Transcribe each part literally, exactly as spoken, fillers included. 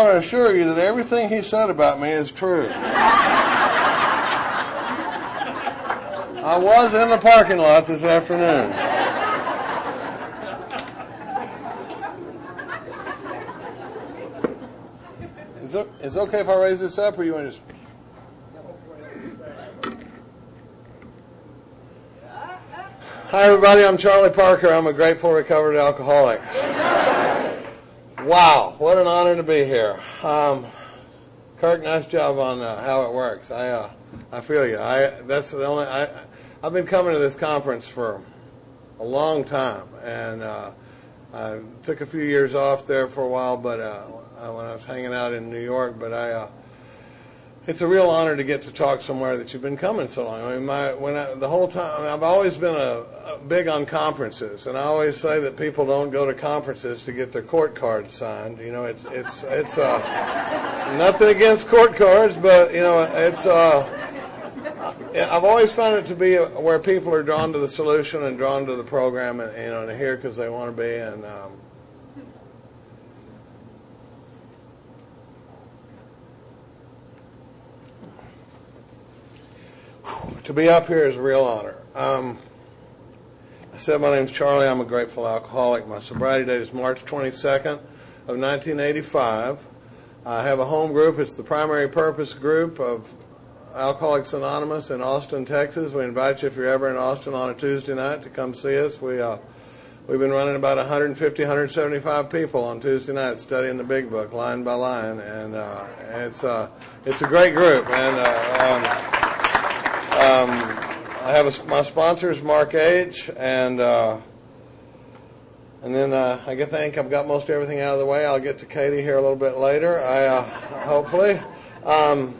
want to assure you that everything he said about me is true. I was in the parking lot this afternoon. Is it, is it okay if I raise this up, or you want to just... Hi, everybody. I'm Charlie Parker. I'm a grateful recovered alcoholic. Wow, what an honor to be here. Um, Kirk, nice job on uh, how it works. I uh, I feel you. I that's the only. I I've been coming to this conference for a long time, and uh, I took a few years off there for a while, but uh, when I was hanging out in New York. But I. Uh, It's a real honor to get to talk somewhere that you've been coming so long. I mean, my when I, the whole time I mean, I've always been a, a big on conferences, and I always say that people don't go to conferences to get their court cards signed. You know, it's it's it's uh, nothing against court cards, but you know, it's. Uh, I've always found it to be where people are drawn to the solution and drawn to the program, and you know, and here because they want to be. And um, to be up here is a real honor. Um, I said my name's Charlie. I'm a grateful alcoholic. My sobriety date is March twenty-second of nineteen eighty-five. I have a home group. It's the primary purpose group of Alcoholics Anonymous in Austin, Texas. We invite you, if you're ever in Austin on a Tuesday night, to come see us. We, uh, we've been running about one fifty, one seventy-five people on Tuesday nights studying the Big Book line by line, and uh, it's, uh, it's a great group. And uh, um, Um, I have a, my sponsor is Mark H. and uh, and then uh, I get think I've got most everything out of the way. I'll get to Katie here a little bit later. I uh, hopefully. Um,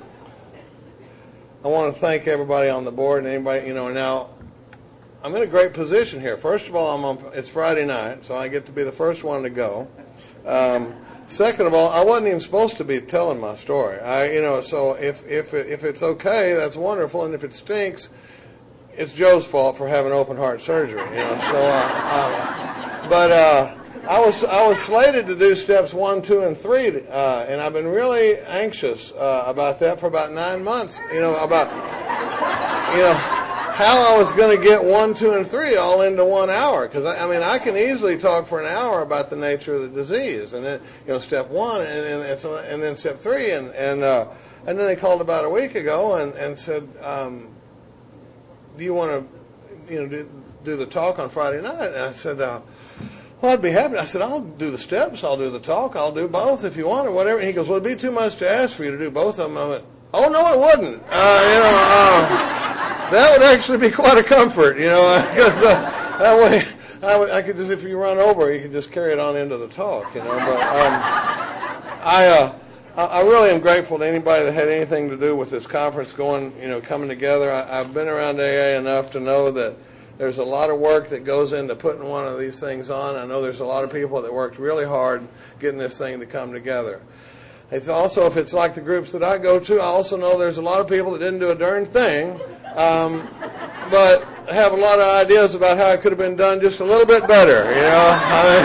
I want to thank everybody on the board and anybody, you know. Now I'm in a great position here. First of all, I'm on. It's Friday night, so I get to be the first one to go. Um, Second of all, I wasn't even supposed to be telling my story. I, you know, so if if if it's okay, that's wonderful, and if it stinks, it's Joe's fault for having open heart surgery. You know, so. Uh, uh, but uh, I was I was slated to do steps one, two, and three, uh, and I've been really anxious uh, about that for about nine months. You know, about you know. how I was going to get one, two, and three all into one hour. Because, I, I mean, I can easily talk for an hour about the nature of the disease. And then, you know, step one, and, and, and, so, and then step three. And and, uh, and then they called about a week ago and, and said, um, do you want to, you know, do, do the talk on Friday night? And I said, uh, well, I'd be happy. I said, I'll do the steps, I'll do the talk, I'll do both if you want or whatever. And he goes, well, it'd be too much to ask for you to do both of them. I went, oh, no, it wouldn't. Uh, you know, uh, that would actually be quite a comfort, you know, because uh, that way I, would, I could just, if you run over, you could just carry it on into the talk, you know. But um, I, uh, I really am grateful to anybody that had anything to do with this conference going, you know, coming together. I, I've been around A A enough to know that there's a lot of work that goes into putting one of these things on. I know there's a lot of people that worked really hard getting this thing to come together. It's also, if it's like the groups that I go to, I also know there's a lot of people that didn't do a darn thing, um, but have a lot of ideas about how it could have been done just a little bit better, you know. I mean,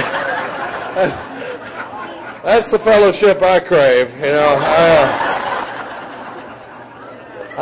that's, that's the fellowship I crave, you know. I, uh,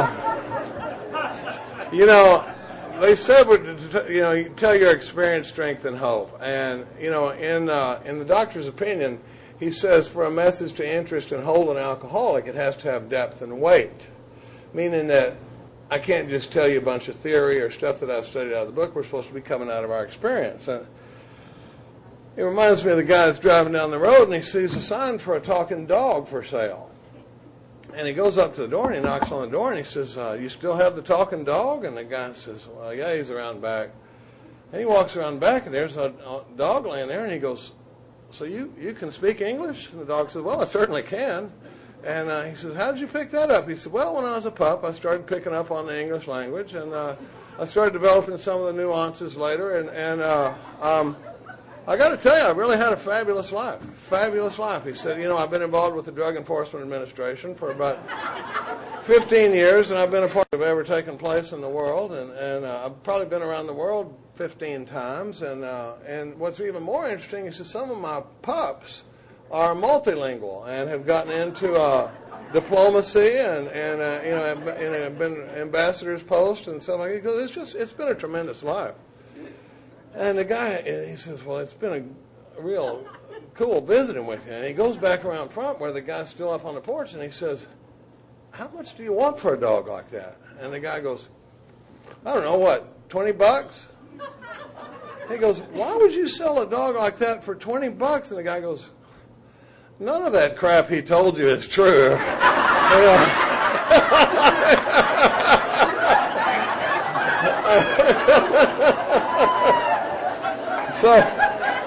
I uh, you know, they said, you know, you tell your experience, strength, and hope. And, you know, in uh, in the doctor's opinion, he says for a message to interest and hold an alcoholic, it has to have depth and weight, meaning that I can't just tell you a bunch of theory or stuff that I've studied out of the book. We're supposed to be coming out of our experience. And it reminds me of the guy that's driving down the road and he sees a sign for a talking dog for sale. And he goes up to the door and he knocks on the door and he says, uh, you still have the talking dog? And the guy says, well, yeah, he's around back. And he walks around back and there's a dog laying there and he goes, so you, you can speak English? And the dog says, well, I certainly can. And uh, he says, how did you pick that up? He said, well, when I was a pup, I started picking up on the English language, and uh, I started developing some of the nuances later. And, and uh, um, I got to tell you, I really had a fabulous life, fabulous life. He said, you know, I've been involved with the Drug Enforcement Administration for about fifteen years, and I've been a part of ever taken place in the world, and, and uh, I've probably been around the world fifteen times. And uh, and what's even more interesting is that some of my pups are multilingual and have gotten into uh, diplomacy and and uh, you know have, and have been ambassadors post and stuff like that. Because it's just it's been a tremendous life. And the guy, he says, well, it's been a real cool visiting with you. And he goes back around front where the guy's still up on the porch, and he says, how much do you want for a dog like that? And the guy goes, I don't know, what, twenty bucks? He goes, why would you sell a dog like that for twenty bucks? And the guy goes, none of that crap he told you is true. You know? So,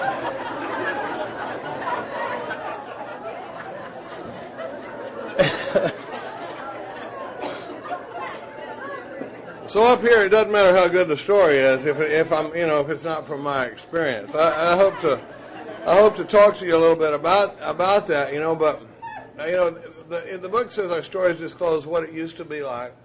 so up here, it doesn't matter how good the story is if if I'm you know if it's not from my experience. I, I hope to I hope to talk to you a little bit about about that. You know, but you know the the book says our stories disclose what it used to be like,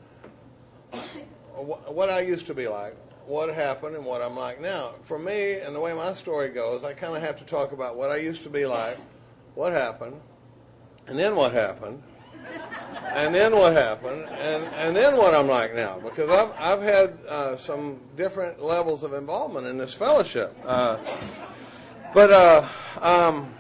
what I used to be like, what happened, and what I'm like now. For me, and the way my story goes, I kind of have to talk about what I used to be like, what happened, and then what happened, and then what happened, and, and then what I'm like now. Because I've I've had uh, some different levels of involvement in this fellowship. Uh, but uh, um,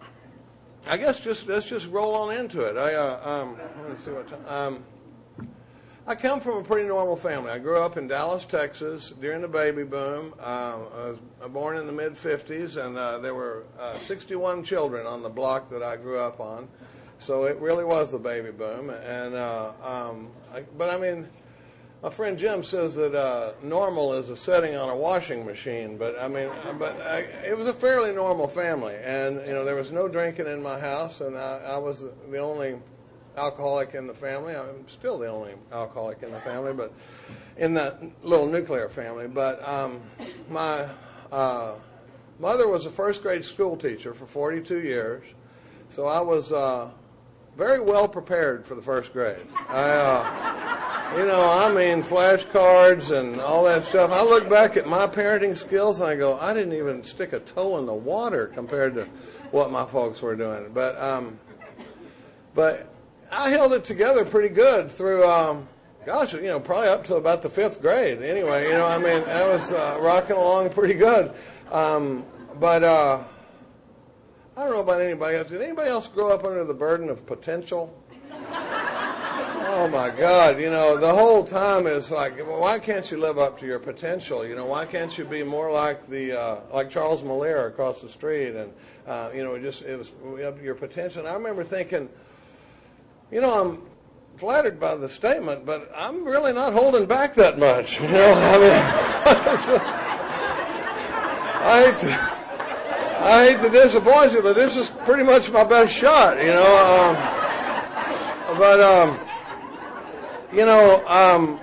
I guess just let's just roll on into it. I uh, um, let's see what time. Um, I come from a pretty normal family. I grew up in Dallas, Texas during the baby boom. Um, I was born in the mid fifties, and uh, there were uh, sixty-one children on the block that I grew up on. So it really was the baby boom. And uh, um, I, but I mean, my friend Jim says that uh, normal is a setting on a washing machine. But I mean, but I, it was a fairly normal family, and you know there was no drinking in my house, and I, I was the only alcoholic in the family. I'm still the only alcoholic in the family, but in that little nuclear family. But um, my uh, mother was a first grade school teacher for forty-two years, so I was uh, very well prepared for the first grade. I, uh, you know, I mean, flashcards and all that stuff. I look back at my parenting skills and I go, I didn't even stick a toe in the water compared to what my folks were doing. But um, but. I held it together pretty good through, um, gosh, you know, probably up to about the fifth grade. Anyway, you know, I mean, I was uh, rocking along pretty good. Um, but uh, I don't know about anybody else. Did anybody else grow up under the burden of potential? Oh, my God. You know, the whole time is like, well, why can't you live up to your potential? You know, why can't you be more like the uh, like Charles Moliere across the street? And, uh, you know, it just it was up to your potential. And I remember thinking, you know, I'm flattered by the statement, but I'm really not holding back that much. You know, I mean, I hate to, I hate to disappoint you, but this is pretty much my best shot. You know, um, but um, you know, um,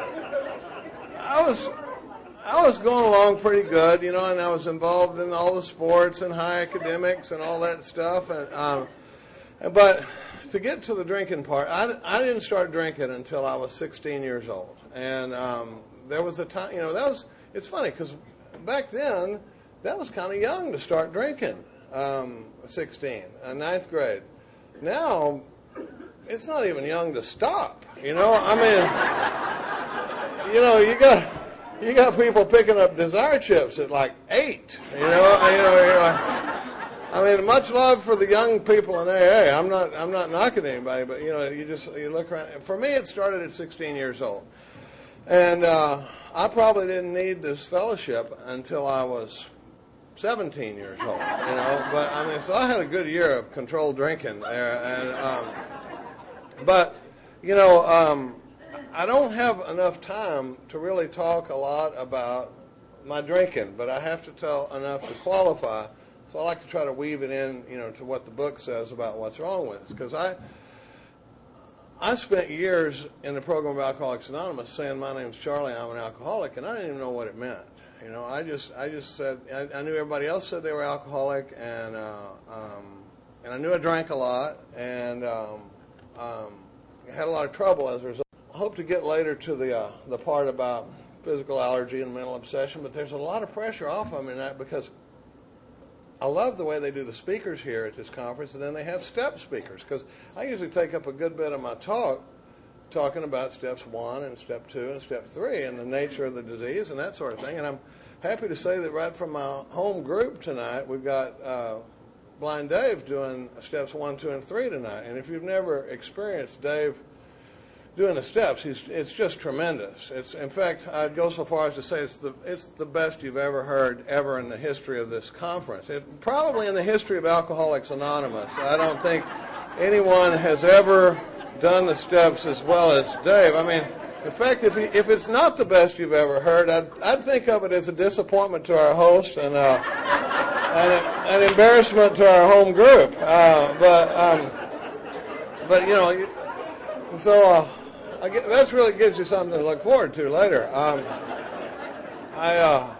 I was I was going along pretty good. You know, and I was involved in all the sports and high academics and all that stuff, and um, but. To get to the drinking part, I, I didn't start drinking until I was sixteen years old. And um, there was a time, you know, that was, it's funny because back then, that was kind of young to start drinking, um, sixteen, uh, ninth grade. Now, it's not even young to stop, you know. I mean, you know, you got you got people picking up Desire chips at like eight, you know, you know, you're like, I mean, much love for the young people in A A. I'm not, I'm not knocking anybody, but you know, you just you look around. For me, it started at sixteen years old, and uh, I probably didn't need this fellowship until I was seventeen years old. You know, but I mean, so I had a good year of controlled drinking there, and um, but you know, um, I don't have enough time to really talk a lot about my drinking, but I have to tell enough to qualify. So I like to try to weave it in, you know, to what the book says about what's wrong with us. Because I, I spent years in the program of Alcoholics Anonymous saying my name's Charlie, I'm an alcoholic, and I didn't even know what it meant. You know, I just, I just said, I, I knew everybody else said they were alcoholic, and uh, um, and I knew I drank a lot, and um, um, had a lot of trouble as a result. I hope to get later to the uh, the part about physical allergy and mental obsession, but there's a lot of pressure off of me in that because I love the way they do the speakers here at this conference, and then they have step speakers, because I usually take up a good bit of my talk talking about steps one and step two and step three and the nature of the disease and that sort of thing. And I'm happy to say that right from my home group tonight, we've got uh, Blind Dave doing steps one, two, and three tonight. And if you've never experienced Dave doing the steps, he's, it's just tremendous. It's, in fact, I'd go so far as to say it's the, it's the best you've ever heard ever in the history of this conference. It, probably in the history of Alcoholics Anonymous. I don't think anyone has ever done the steps as well as Dave. I mean, in fact, if he, if it's not the best you've ever heard, I'd, I'd think of it as a disappointment to our host and uh, an, an embarrassment to our home group. Uh, but, um, but you know, so uh, I get, that really gives you something to look forward to later. Um, I uh,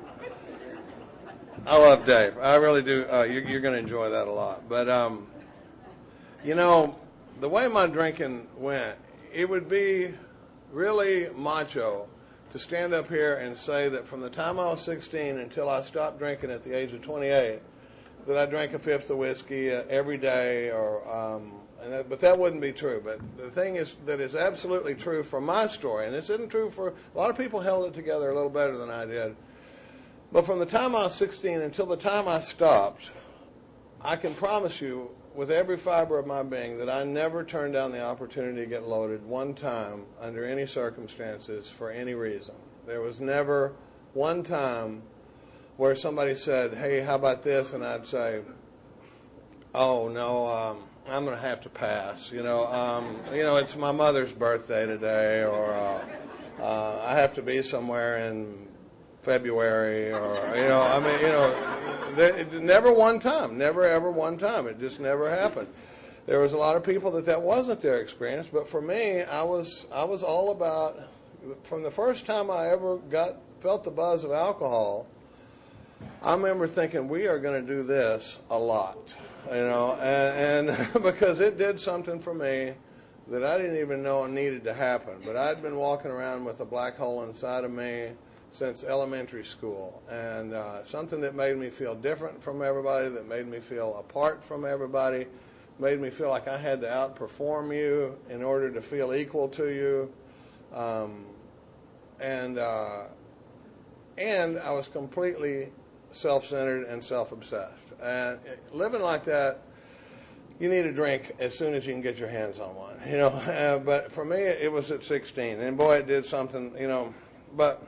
I love Dave. I really do. Uh, you, you're going to enjoy that a lot. But um, you know, the way my drinking went, it would be really macho to stand up here and say that from the time I was sixteen until I stopped drinking at the age of twenty-eight, that I drank a fifth of whiskey uh, every day, or um, and that, but that wouldn't be true. But the thing is that is absolutely true for my story, and this isn't true for a lot of people. Held it together a little better than I did. But from the time I was sixteen until the time I stopped, I can promise you, with every fiber of my being, that I never turned down the opportunity to get loaded one time under any circumstances for any reason. There was never one time where somebody said, hey, how about this? And I'd say, oh, no, um, I'm going to have to pass. You know, um, you know, it's my mother's birthday today, or uh, uh, I have to be somewhere in February, or, you know, I mean, you know, there, never one time, never ever one time. It just never happened. There was a lot of people that that wasn't their experience, but for me, I was I was all about, from the first time I ever got felt the buzz of alcohol, I remember thinking, we are going to do this a lot, you know, and, and because it did something for me that I didn't even know needed to happen. But I'd been walking around with a black hole inside of me since elementary school, and uh, something that made me feel different from everybody, that made me feel apart from everybody, made me feel like I had to outperform you in order to feel equal to you, um, and uh, and I was completely self-centered and self-obsessed. And living like that, you need a drink as soon as you can get your hands on one, you know. Uh, but for me, it was at sixteen, and boy, it did something, you know. But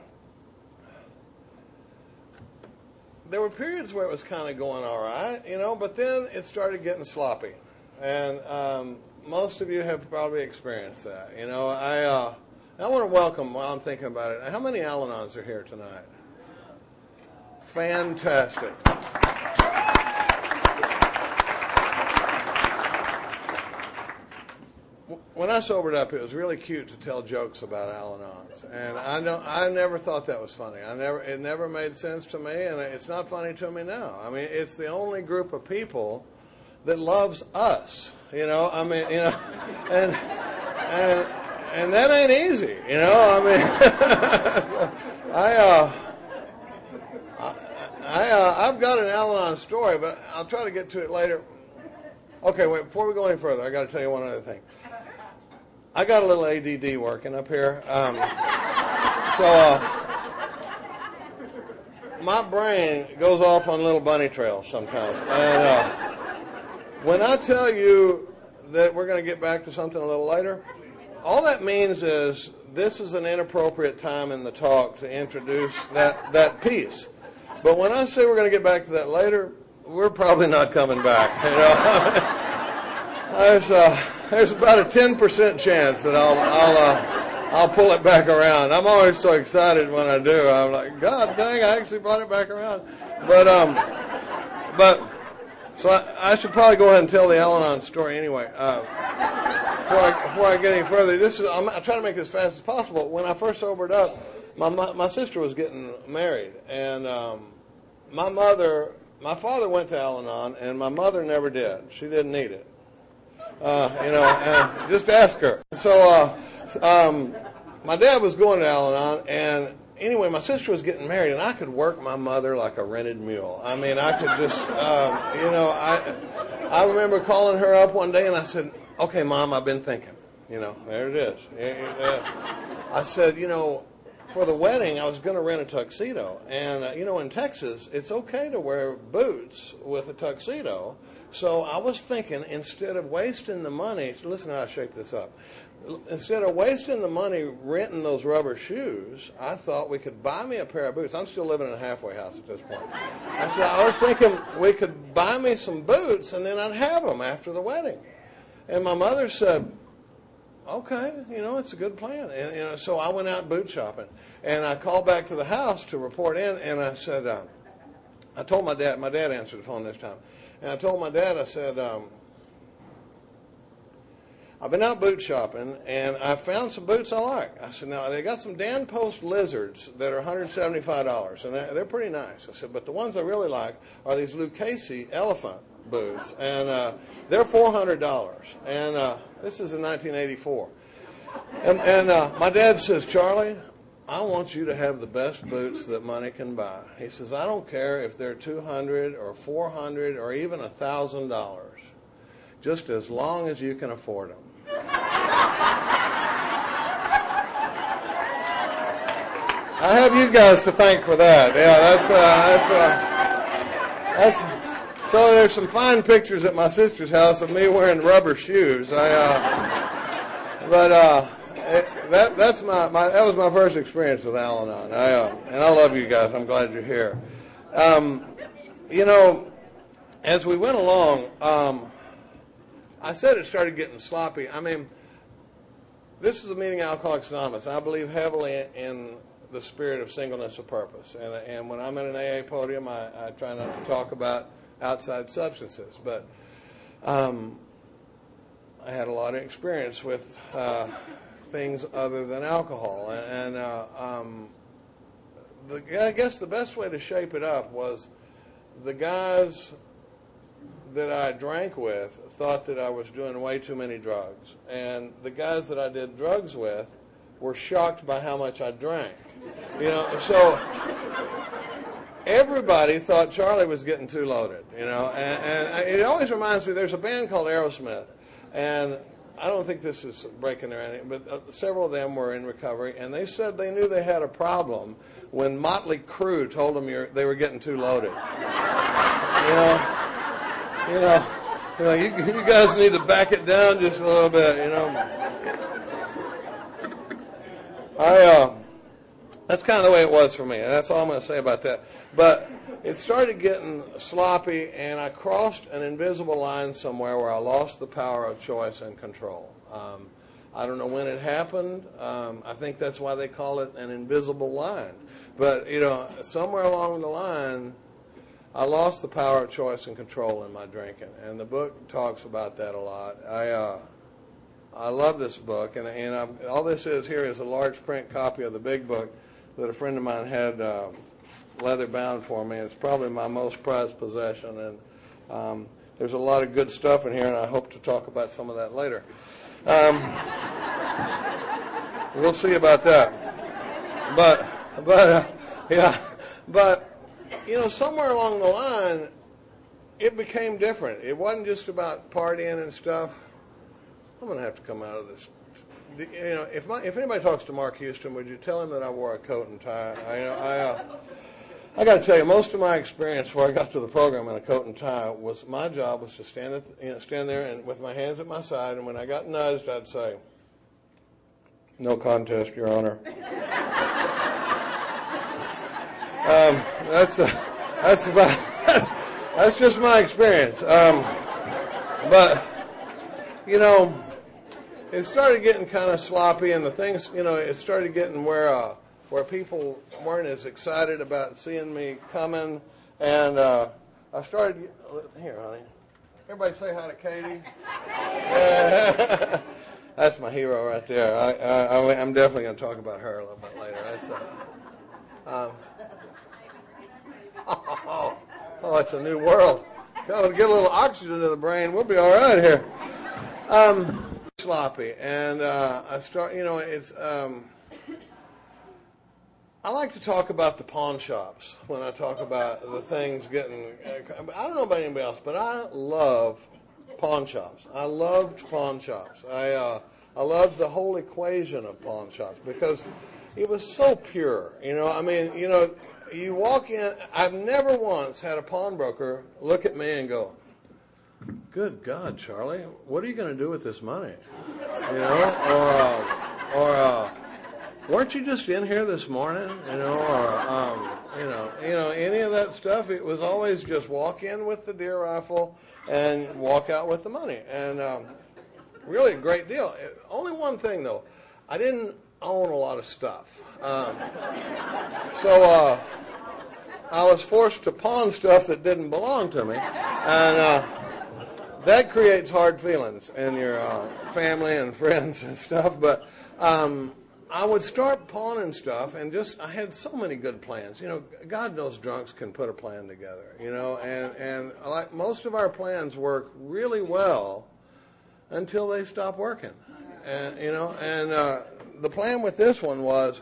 there were periods where it was kind of going all right, you know, but then it started getting sloppy. And um, most of you have probably experienced that. You know, I uh, I want to welcome, while I'm thinking about it, how many Al-Anons are here tonight? Fantastic. When I sobered up, it was really cute to tell jokes about Al-Anons, and I don't. I never thought that was funny. I never. It never made sense to me, and it's not funny to me now. I mean, it's the only group of people that loves us. You know. I mean, you know, and and and that ain't easy. You know. I mean, I. Uh, I, I uh, I've got an Al-Anon story, but I'll try to get to it later. Okay, wait. Before we go any further, I got to tell you one other thing. I got a little A D D working up here. Um, so uh, my brain goes off on little bunny trails sometimes. And uh, when I tell you that we're going to get back to something a little later, all that means is this is an inappropriate time in the talk to introduce that, that piece. But when I say we're going to get back to that later, we're probably not coming back. You know? There's uh, There's about a ten percent chance that I'll I'll uh, I'll pull it back around. I'm always so excited when I do. I'm like, God dang, I actually brought it back around. But um, but so I, I should probably go ahead and tell the Al-Anon story anyway. Uh, before I before I get any further, this is I'm, I'm trying to make it as fast as possible. When I first sobered up, my my, my sister was getting married, and um, my mother, my father went to Al-Anon, and my mother never did. She didn't need it. Uh, you know, and just ask her. So, uh, um, my dad was going to Al-Anon, and anyway, my sister was getting married, and I could work my mother like a rented mule. I mean, I could just, um, you know, I I remember calling her up one day, and I said, okay, Mom, I've been thinking. You know, there it is. I said, you know, for the wedding, I was going to rent a tuxedo. And, uh, you know, in Texas, it's okay to wear boots with a tuxedo. So I was thinking, instead of wasting the money, listen how I shake this up. Instead of wasting the money renting those rubber shoes, I thought we could buy me a pair of boots. I'm still living in a halfway house at this point. I said, I was thinking we could buy me some boots, and then I'd have them after the wedding. And my mother said, okay, you know, it's a good plan. And, you know, so I went out boot shopping, and I called back to the house to report in, and I said, uh, I told my dad, my dad answered the phone this time, and I told my dad, I said, um, I've been out boot shopping, and I found some boots I like. I said, now, they got some Dan Post Lizards that are one hundred seventy-five dollars, and they're pretty nice. I said, but the ones I really like are these Lucchese Elephant boots, and uh, they're four hundred dollars, and uh, this is in nineteen eighty-four. And, and uh, my dad says, Charlie, I want you to have the best boots that money can buy. He says, I don't care if they're two hundred dollars or four hundred dollars or even one thousand dollars, just as long as you can afford them. I have you guys to thank for that. Yeah, that's uh, that's uh, that's. So there's some fine pictures at my sister's house of me wearing rubber shoes. I, uh, but uh, it, that that's my, my that was my first experience with Al-Anon. I uh, and I love you guys. I'm glad you're here. Um, you know, as we went along, um, I said it started getting sloppy. I mean, this is a meeting of Alcoholics Anonymous. I believe heavily in the spirit of singleness of purpose. And, and when I'm at an A A podium, I, I try not to talk about outside substances. But um, I had a lot of experience with uh, things other than alcohol. And, and uh, um, the, I guess the best way to shape it up was the guys that I drank with thought that I was doing way too many drugs. And the guys that I did drugs with were shocked by how much I drank. You know, so everybody thought Charlie was getting too loaded, you know. And, and it always reminds me, there's a band called Aerosmith, and I don't think this is breaking their anything, but uh, several of them were in recovery, and they said they knew they had a problem when Motley Crue told them you're, they were getting too loaded. You know, you know, you know, you, you guys need to back it down just a little bit, you know. I, uh, that's kind of the way it was for me, and that's all I'm going to say about that. But it started getting sloppy, and I crossed an invisible line somewhere where I lost the power of choice and control. Um, I don't know when it happened. Um, I think that's why they call it an invisible line. But, you know, somewhere along the line, I lost the power of choice and control in my drinking, and the book talks about that a lot. I uh, I love this book, and, and I'm, all this is here is a large print copy of the big book that a friend of mine had uh, leather bound for me. It's probably my most prized possession, and um, there's a lot of good stuff in here, and I hope to talk about some of that later. Um, we'll see about that. But, but uh, yeah, but, you know, somewhere along the line, it became different. It wasn't just about partying and stuff. I'm going to have to come out of this. You know, if my, if anybody talks to Mark Houston, would you tell him that I wore a coat and tie? I, you know, I, uh, I got to tell you, most of my experience before I got to the program in a coat and tie was my job was to stand at, you know, stand there and with my hands at my side, and when I got nudged, I'd say, "No contest, Your Honor." um, that's uh, that's about that's, that's just my experience. Um, but you know, it started getting kind of sloppy, and the things, you know, it started getting where uh, where people weren't as excited about seeing me coming, and uh, I started, here, honey, everybody say hi to Katie. Yeah. That's my hero right there. I, I, I'm definitely going to talk about her a little bit later. That's uh, um, oh, oh, it's a new world. Got to get a little oxygen to the brain. We'll be all right here. Um, sloppy, and uh, I start. You know, it's. Um, I like to talk about the pawn shops when I talk about the things getting, I don't know about anybody else, but I love pawn shops. I loved pawn shops. I, uh, I loved the whole equation of pawn shops because it was so pure. You know, I mean, you know, you walk in, I've never once had a pawnbroker look at me and go, "Good God, Charlie, what are you going to do with this money?" You know, or, uh, or, uh, "Weren't you just in here this morning?" You know, or, um, you know, you know, any of that stuff. It was always just walk in with the deer rifle and walk out with the money. And, um, really a great deal. Only one thing, though. I didn't own a lot of stuff. Um, so uh, I was forced to pawn stuff that didn't belong to me. And uh, that creates hard feelings in your uh, family and friends and stuff. But um, I would start pawning stuff, and just I had so many good plans. You know, God knows drunks can put a plan together, you know. And, and like most of our plans work really well until they stop working. And, you know, and uh, the plan with this one was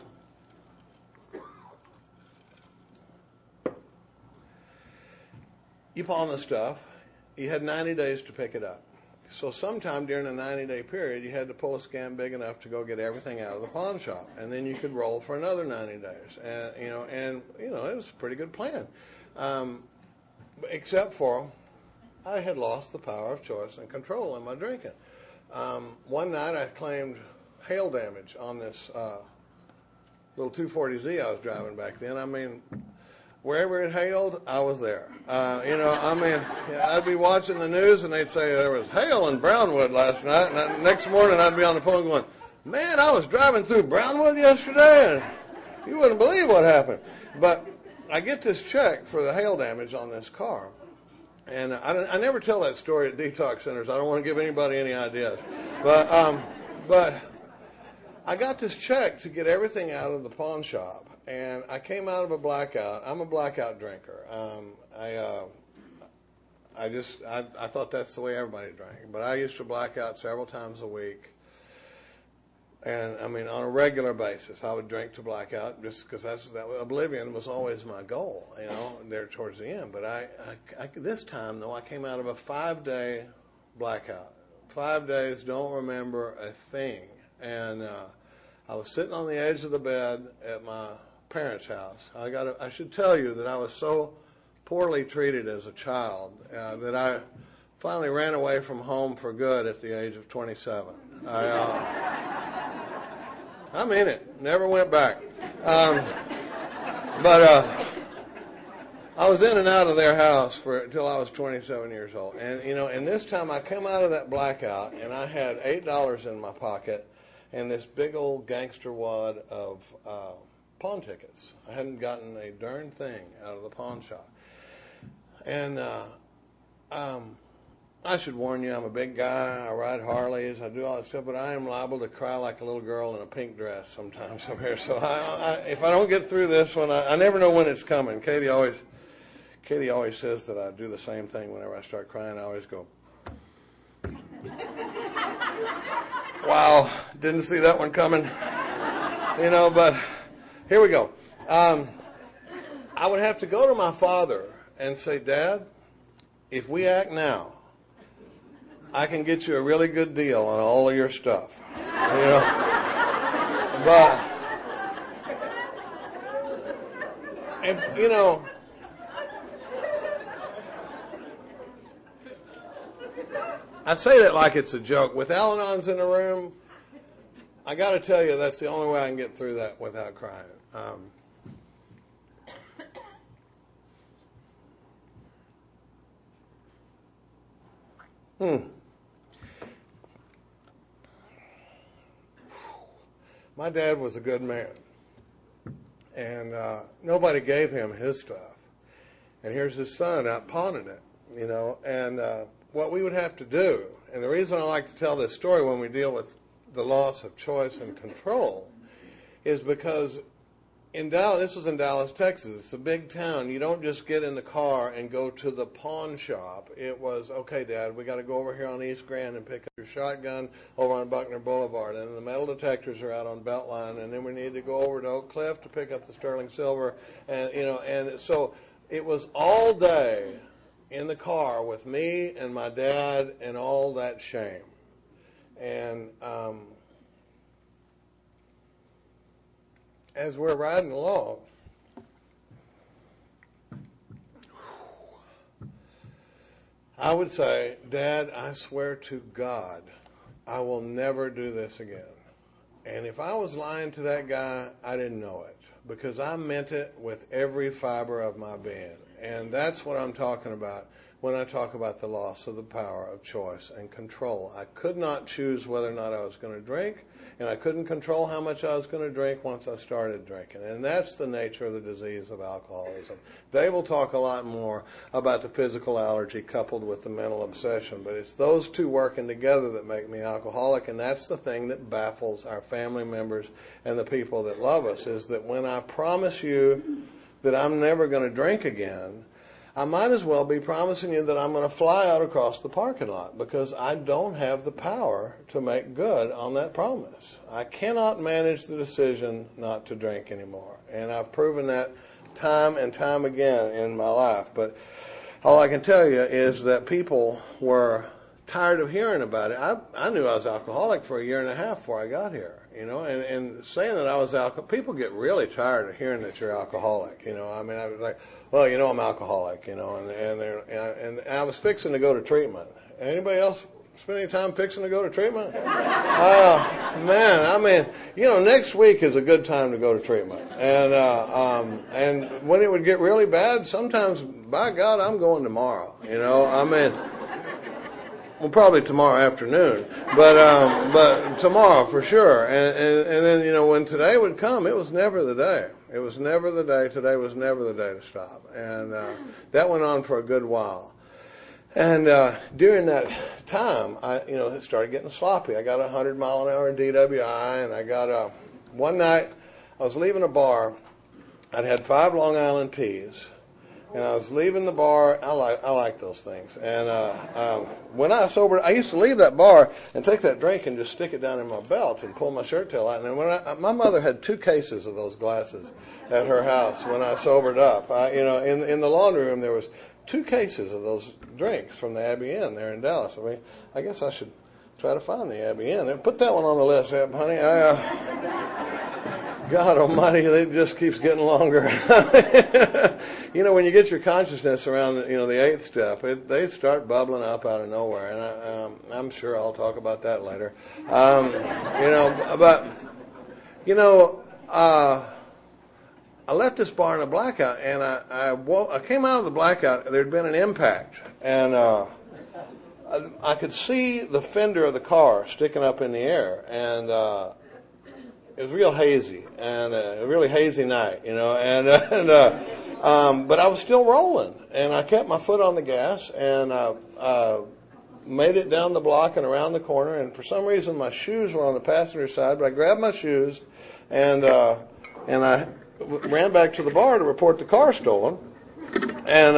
you pawn the stuff, you had ninety days to pick it up. So sometime during a ninety-day period, you had to pull a scam big enough to go get everything out of the pawn shop, and then you could roll for another ninety days. And you know, and you know, it was a pretty good plan, um, except for I had lost the power of choice and control in my drinking. Um, one night I claimed hail damage on this uh, little two forty Z I was driving back then. I mean, wherever it hailed, I was there. Uh, you know, I mean, I'd be watching the news and they'd say there was hail in Brownwood last night, and the next morning I'd be on the phone going, "Man, I was driving through Brownwood yesterday, and you wouldn't believe what happened." But I get this check for the hail damage on this car. And I, I never tell that story at detox centers. I don't want to give anybody any ideas. But um, but I got this check to get everything out of the pawn shop, and I came out of a blackout. I'm a blackout drinker. Um, I uh, I just I, I thought that's the way everybody drank. But I used to black out several times a week. And, I mean, on a regular basis, I would drink to blackout just because that's that oblivion was always my goal, you know, there towards the end. But I, I, I this time, though, I came out of a five-day blackout. Five days, don't remember a thing. And uh, I was sitting on the edge of the bed at my parents' house. I got. I should tell you that I was so poorly treated as a child uh, that I finally ran away from home for good at the age of twenty-seven. I... Uh, I mean it. Never went back. Um, but uh, I was in and out of their house for until I was twenty-seven years old. And, you know, and this time I come out of that blackout, and I had eight dollars in my pocket and this big old gangster wad of uh, pawn tickets. I hadn't gotten a darn thing out of the pawn shop. And uh, um, I should warn you, I'm a big guy, I ride Harleys, I do all that stuff, but I am liable to cry like a little girl in a pink dress sometimes up here. So I, I, if I don't get through this one, I, I never know when it's coming. Katie always Katie always says that I do the same thing whenever I start crying. I always go, "Wow, didn't see that one coming." You know, but here we go. Um, I would have to go to my father and say, "Dad, if we act now, I can get you a really good deal on all of your stuff." You know, but if you know, I say that like it's a joke. With Al-Anons in the room, I got to tell you that's the only way I can get through that without crying. Um, hmm. My dad was a good man, and uh, nobody gave him his stuff. And here's his son out pawning it, you know. And uh, what we would have to do, and the reason I like to tell this story when we deal with the loss of choice and control, is because in Dallas, this was in Dallas, Texas. It's a big town. You don't just get in the car and go to the pawn shop. It was, okay, Dad, we got to go over here on East Grand and pick up your shotgun over on Buckner Boulevard. And the metal detectors are out on Beltline. And then we need to go over to Oak Cliff to pick up the sterling silver. And, you know, and so it was all day in the car with me and my dad and all that shame. And, um, as we're riding along, I would say, Dad, I swear to God, I will never do this again. And if I was lying to that guy, I didn't know it, because I meant it with every fiber of my being. And that's what I'm talking about when I talk about the loss of the power of choice and control. I could not choose whether or not I was going to drink, and I couldn't control how much I was going to drink once I started drinking. And that's the nature of the disease of alcoholism. Dave will talk a lot more about the physical allergy coupled with the mental obsession, but it's those two working together that make me alcoholic, and that's the thing that baffles our family members and the people that love us, is that when I promise you that I'm never going to drink again, I might as well be promising you that I'm going to fly out across the parking lot, because I don't have the power to make good on that promise. I cannot manage the decision not to drink anymore. And I've proven that time and time again in my life. But all I can tell you is that people were tired of hearing about it. I, I knew I was alcoholic for a year and a half before I got here, you know, and, and saying that I was alcoholic, people get really tired of hearing that you're alcoholic, you know. I mean, I was like, well, you know, I'm alcoholic, you know, and and, and, and I was fixing to go to treatment. Anybody else spend any time fixing to go to treatment? uh, man, I mean, you know, next week is a good time to go to treatment. And, uh, um, and when it would get really bad, sometimes, by God, I'm going tomorrow, you know, I mean, well, probably tomorrow afternoon, but um, but tomorrow for sure. And, and and then, you know, when today would come, it was never the day. It was never the day. Today was never the day to stop. And uh, that went on for a good while. And uh, during that time, I, you know, it started getting sloppy. I got a hundred mile an hour D W I, and I got a. One night, I was leaving a bar. I'd had five Long Island teas. And I was leaving the bar. I like I like those things. And uh, um, when I sobered, I used to leave that bar and take that drink and just stick it down in my belt and pull my shirt tail out. And when I, my mother had two cases of those glasses at her house when I sobered up. I, you know, in in the laundry room there was two cases of those drinks from the Abbey Inn there in Dallas. I mean, I guess I should try to find the Abbey Inn. Put that one on the list, honey. I, uh, God almighty, it just keeps getting longer. You know, when you get your consciousness around, you know, the eighth step, it, they start bubbling up out of nowhere. And I, um, I'm sure I'll talk about that later. Um, you know, but, you know, uh, I left this bar in a blackout, and I, I, woke, I came out of the blackout, there had been an impact. And uh, I, I could see the fender of the car sticking up in the air. And uh it was real hazy, and uh, a really hazy night, you know, and, uh, and uh, um, but I was still rolling, and I kept my foot on the gas, and uh, uh, made it down the block and around the corner, and for some reason my shoes were on the passenger side, but I grabbed my shoes, and uh, and I w- ran back to the bar to report the car stolen, and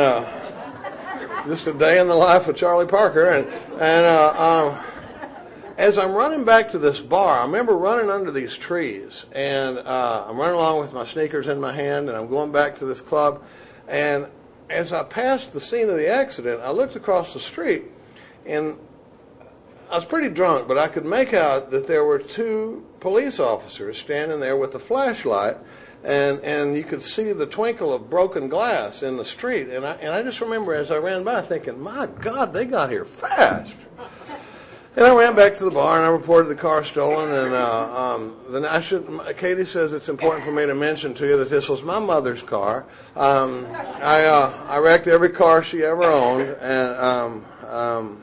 uh, just a day in the life of Charlie Parker, and and uh, um, as I'm running back to this bar, I remember running under these trees, and uh, I'm running along with my sneakers in my hand, and I'm going back to this club. And as I passed the scene of the accident, I looked across the street, and I was pretty drunk, but I could make out that there were two police officers standing there with a flashlight, and and you could see the twinkle of broken glass in the street. And I and I just remember as I ran by thinking, my God, they got here fast. And I ran back to the bar, and I reported the car stolen. And uh, um, then I should. Katie says it's important for me to mention to you that this was my mother's car. Um, I uh, I wrecked every car she ever owned, and um, um,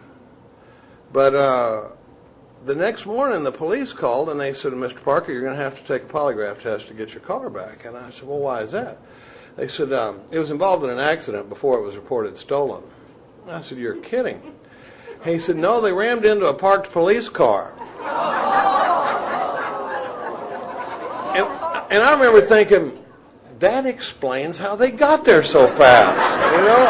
but uh, the next morning the police called, and they said, Mister Parker, you're going to have to take a polygraph test to get your car back. And I said, well, why is that? They said um, it was involved in an accident before it was reported stolen. I said, you're kidding. He said, no, they rammed into a parked police car. And, and I remember thinking, that explains how they got there so fast. You know,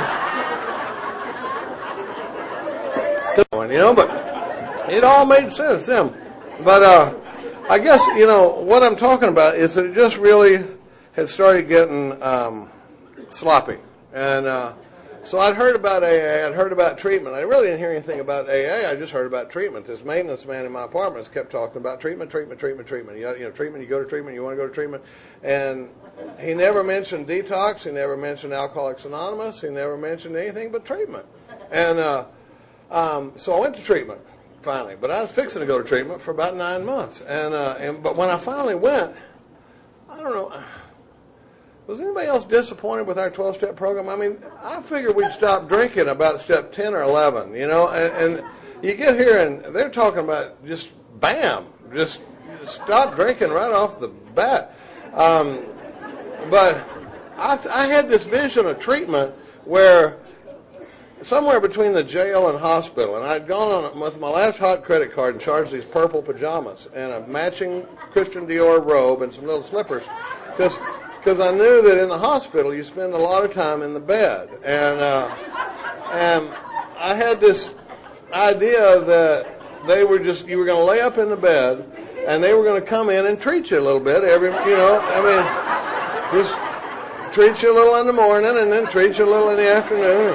I mean, you know, but it all made sense then. But uh, I guess, you know, what I'm talking about is that it just really had started getting um, sloppy. And uh, so I'd heard about A A, I'd heard about treatment. I really didn't hear anything about A A, I just heard about treatment. This maintenance man in my apartment kept talking about treatment, treatment, treatment, treatment. You, you know, treatment, you go to treatment, you want to go to treatment. And he never mentioned detox, he never mentioned Alcoholics Anonymous, he never mentioned anything but treatment. And uh, um, so I went to treatment, finally. But I was fixing to go to treatment for about nine months. And, uh, and but when I finally went, I don't know, was anybody else disappointed with our twelve-step program? I mean, I figured we'd stop drinking about step ten or eleven, you know, and, and you get here and they're talking about just bam, just stop drinking right off the bat. Um, but I, I had this vision of treatment where somewhere between the jail and hospital, and I'd gone on with my last hot credit card and charged these purple pajamas and a matching Christian Dior robe and some little slippers, because because I knew that in the hospital you spend a lot of time in the bed, and uh, and I had this idea that they were just you were going to lay up in the bed, and they were going to come in and treat you a little bit every, you know, I mean, just treat you a little in the morning and then treat you a little in the afternoon.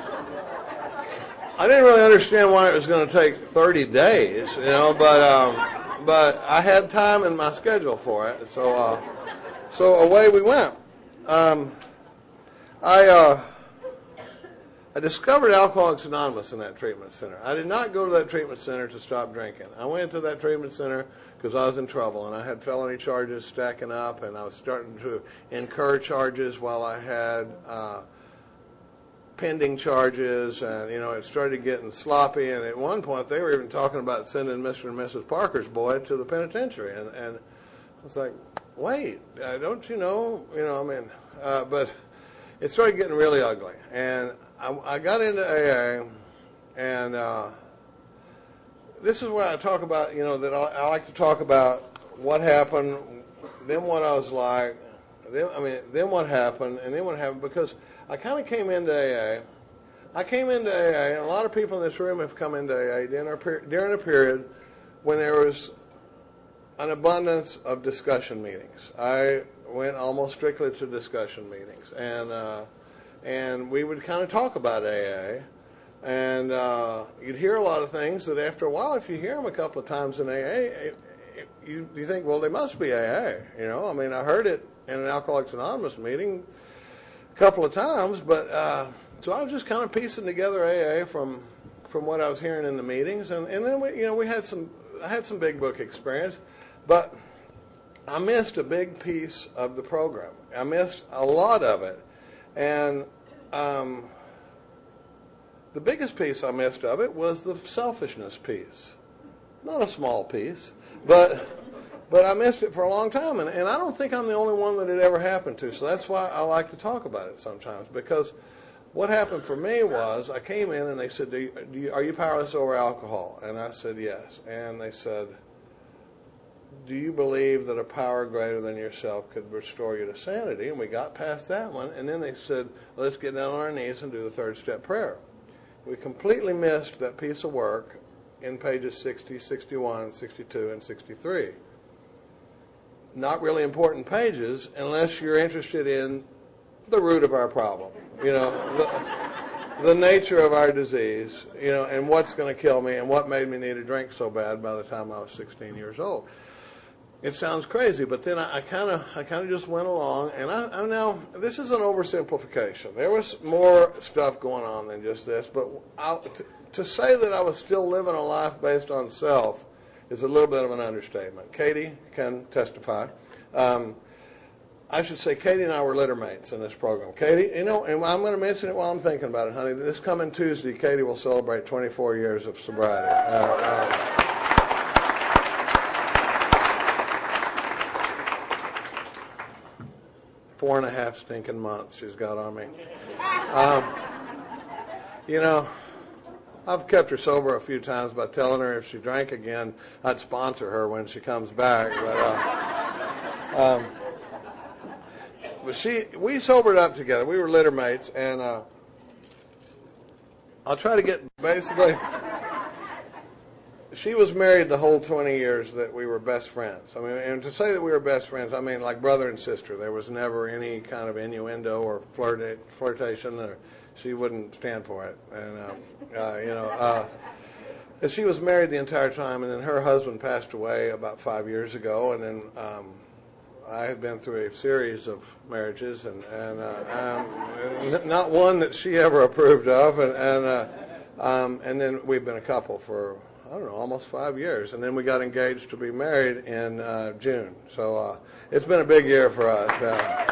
I didn't really understand why it was going to take thirty days, you know, but um, but I had time in my schedule for it, so uh, so away we went. Um, I uh, I discovered Alcoholics Anonymous in that treatment center. I did not go to that treatment center to stop drinking. I went to that treatment center because I was in trouble, and I had felony charges stacking up, and I was starting to incur charges while I had uh, pending charges, and, you know, it started getting sloppy, and at one point they were even talking about sending Mister and Missus Parker's boy to the penitentiary, and, and I was like, wait, uh, don't you know, you know, I mean, uh, but it started getting really ugly, and I, I got into A A, and uh, this is where I talk about, you know, that I, I like to talk about what happened, then what I was like, then, I mean, then what happened, and then what happened, because I kind of came into A A. I came into A A, and a lot of people in this room have come into A A during a, per- during a period when there was an abundance of discussion meetings. I went almost strictly to discussion meetings, and uh, and we would kind of talk about A A, and uh, you'd hear a lot of things that after a while, if you hear them a couple of times in A A, it, it, you, you think, well, they must be A A. You know, I mean, I heard it in an Alcoholics Anonymous meeting a couple of times, but uh, so I was just kind of piecing together A A from from what I was hearing in the meetings, and, and then we, you know, we had some I had some big book experience, but I missed a big piece of the program. I missed a lot of it, and um, the biggest piece I missed of it was the selfishness piece. Not a small piece, but but I missed it for a long time, and, and I don't think I'm the only one that it ever happened to, so that's why I like to talk about it sometimes, because what happened for me was I came in and they said, do you, do you, are you powerless over alcohol? And I said, yes. And they said, do you believe that a power greater than yourself could restore you to sanity? And we got past that one, and then they said, let's get down on our knees and do the third step prayer. We completely missed that piece of work in pages sixty, sixty-one, sixty-two, and sixty-three. Not really important pages unless you're interested in the root of our problem, you know, the, the nature of our disease, you know, and what's going to kill me and what made me need a drink so bad by the time I was sixteen years old. It sounds crazy, but then I kind of I kind of just went along, and I, I now this is an oversimplification. There was more stuff going on than just this, but I, to, to say that I was still living a life based on self is a little bit of an understatement. Katie can testify. Um, I should say Katie and I were litter mates in this program. Katie, you know, and I'm going to mention it while I'm thinking about it, honey. This coming Tuesday, Katie will celebrate twenty-four years of sobriety. Uh, uh, Four and a half stinking months she's got on me. Um, you know, I've kept her sober a few times by telling her if she drank again, I'd sponsor her when she comes back. But, uh, um, but she, we sobered up together. We were litter mates, and uh, I'll try to get basically. She was married the whole twenty years that we were best friends. I mean, and to say that we were best friends, I mean like brother and sister. There was never any kind of innuendo or flirt, flirtation. Or she wouldn't stand for it. And um, uh, you know, uh, and she was married the entire time, and then her husband passed away about five years ago, and then um, I had been through a series of marriages, and and uh, um, not one that she ever approved of, and and uh, um, and then we've been a couple for, I don't know, almost five years. And then we got engaged to be married in uh, June. So uh, it's been a big year for us. Uh,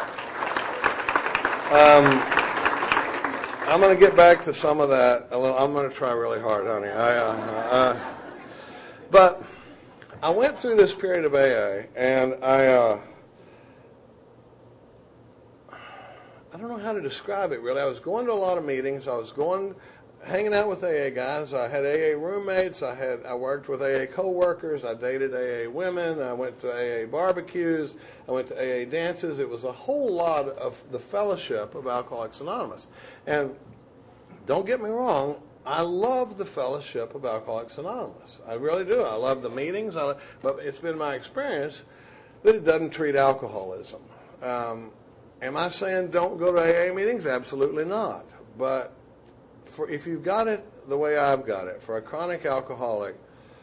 um, I'm going to get back to some of that. A little, I'm going to try really hard, honey. I, uh, uh, but I went through this period of A A, and I, uh, I don't know how to describe it, really. I was going to a lot of meetings. I was going... hanging out with A A guys. I had A A roommates. I had I worked with A A coworkers. I dated A A women. I went to A A barbecues. I went to A A dances. It was a whole lot of the fellowship of Alcoholics Anonymous. And don't get me wrong, I love the fellowship of Alcoholics Anonymous. I really do. I love the meetings. I, but it's been my experience that it doesn't treat alcoholism. Um, am I saying don't go to A A meetings? Absolutely not. But For if you've got it the way I've got it, for a chronic alcoholic,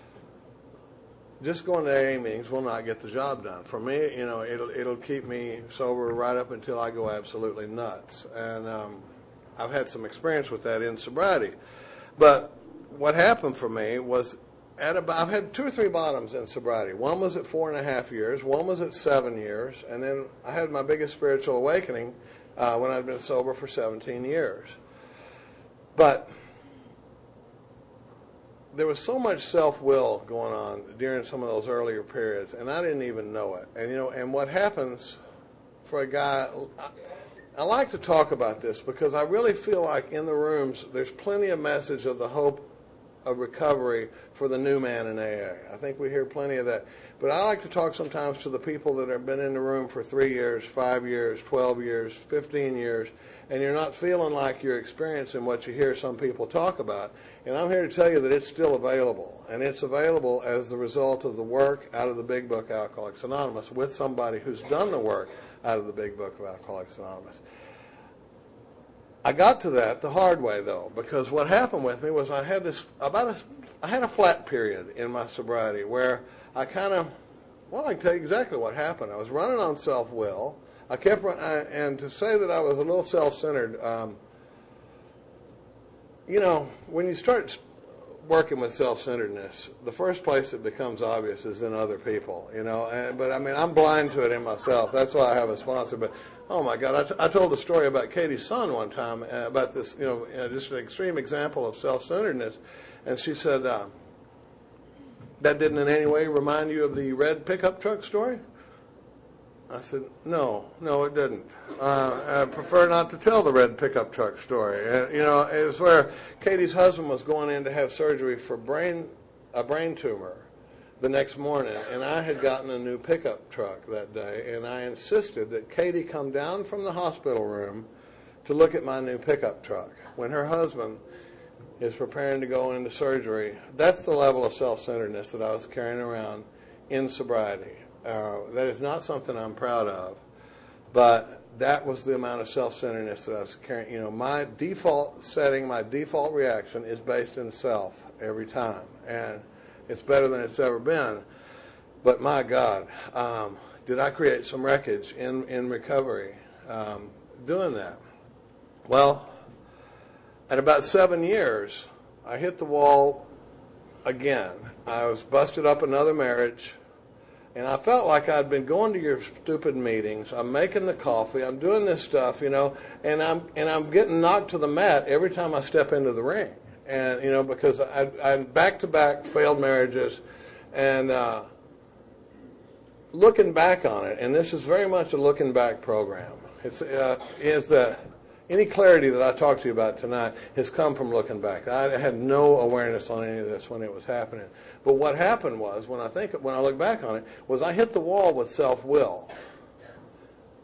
just going to A A meetings will not get the job done. For me, you know, it'll it'll keep me sober right up until I go absolutely nuts. And um, I've had some experience with that in sobriety. But what happened for me was, at about, I've had two or three bottoms in sobriety. One was at four and a half years. One was at seven years. And then I had my biggest spiritual awakening uh, when I'd been sober for seventeen years. But there was so much self-will going on during some of those earlier periods, and I didn't even know it. And, you know, and what happens for a guy, I, I like to talk about this because I really feel like in the rooms there's plenty of message of the hope of recovery for the new man in A A. I think we hear plenty of that. But I like to talk sometimes to the people that have been in the room for three years, five years, twelve years, fifteen years, and you're not feeling like you're experiencing what you hear some people talk about. And I'm here to tell you that it's still available. And it's available as the result of the work out of the Big Book Alcoholics Anonymous with somebody who's done the work out of the Big Book of Alcoholics Anonymous. I got to that the hard way, though, because what happened with me was I had this about a, I had a flat period in my sobriety where I kind of, well, I can tell you exactly what happened. I was running on self-will. I kept running, and to say that I was a little self-centered, um, you know, when you start working with self-centeredness, the first place it becomes obvious is in other people, you know. And, but, I mean, I'm blind to it in myself. That's why I have a sponsor. But, oh, my God, I, t- I told a story about Katie's son one time uh, about this, you know, uh, just an extreme example of self-centeredness. And she said, uh, that didn't in any way remind you of the red pickup truck story? I said, no, no, it didn't. Uh, I prefer not to tell the red pickup truck story. Uh, you know, it was where Katie's husband was going in to have surgery for brain a brain tumor the next morning, and I had gotten a new pickup truck that day, and I insisted that Katie come down from the hospital room to look at my new pickup truck. When her husband is preparing to go into surgery, that's the level of self-centeredness that I was carrying around in sobriety. Uh, that is not something I'm proud of, but that was the amount of self-centeredness that I was carrying. You know, my default setting, my default reaction is based in self every time, and it's better than it's ever been. But my God, um, did I create some wreckage in, in recovery um, doing that? Well, at about seven years, I hit the wall again. I was busted up another marriage. And I felt like I'd been going to your stupid meetings. I'm making the coffee. I'm doing this stuff, you know, and I'm and I'm getting knocked to the mat every time I step into the ring. And you know, because I, I'm back-to-back failed marriages, and uh, looking back on it, and this is very much a looking back program. It's uh, is that any clarity that I talked to you about tonight has come from looking back. I had no awareness on any of this when it was happening. But what happened was, when I think, when I look back on it, was I hit the wall with self-will.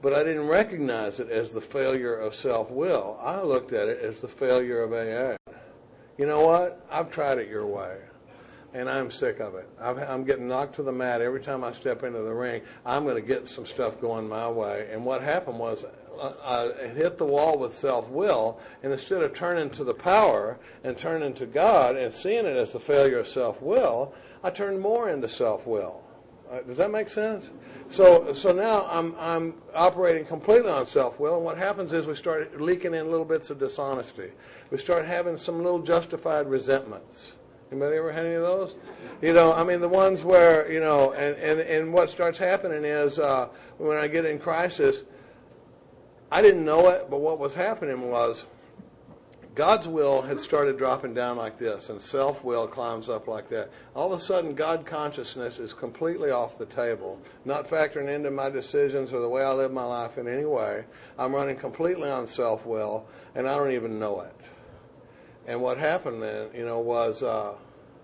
but I didn't recognize it as the failure of self-will. I looked at it as the failure of A A. You know what? I've tried it your way, and I'm sick of it. I'm, I'm getting knocked to the mat every time I step into the ring. I'm going to get some stuff going my way. And what happened was I, I hit the wall with self-will, and instead of turning to the power and turning to God and seeing it as the failure of self-will, I turned more into self-will. Uh, does that make sense? So, so now I'm I'm operating completely on self-will, and what happens is we start leaking in little bits of dishonesty. We start having some little justified resentments. Anybody ever had any of those? You know, I mean, the ones where, you know, and, and, and what starts happening is uh, when I get in crisis, I didn't know it, but what was happening was God's will had started dropping down like this, and self-will climbs up like that. All of a sudden, God consciousness is completely off the table, not factoring into my decisions or the way I live my life in any way. I'm running completely on self-will, and I don't even know it. And what happened then, you know, was uh,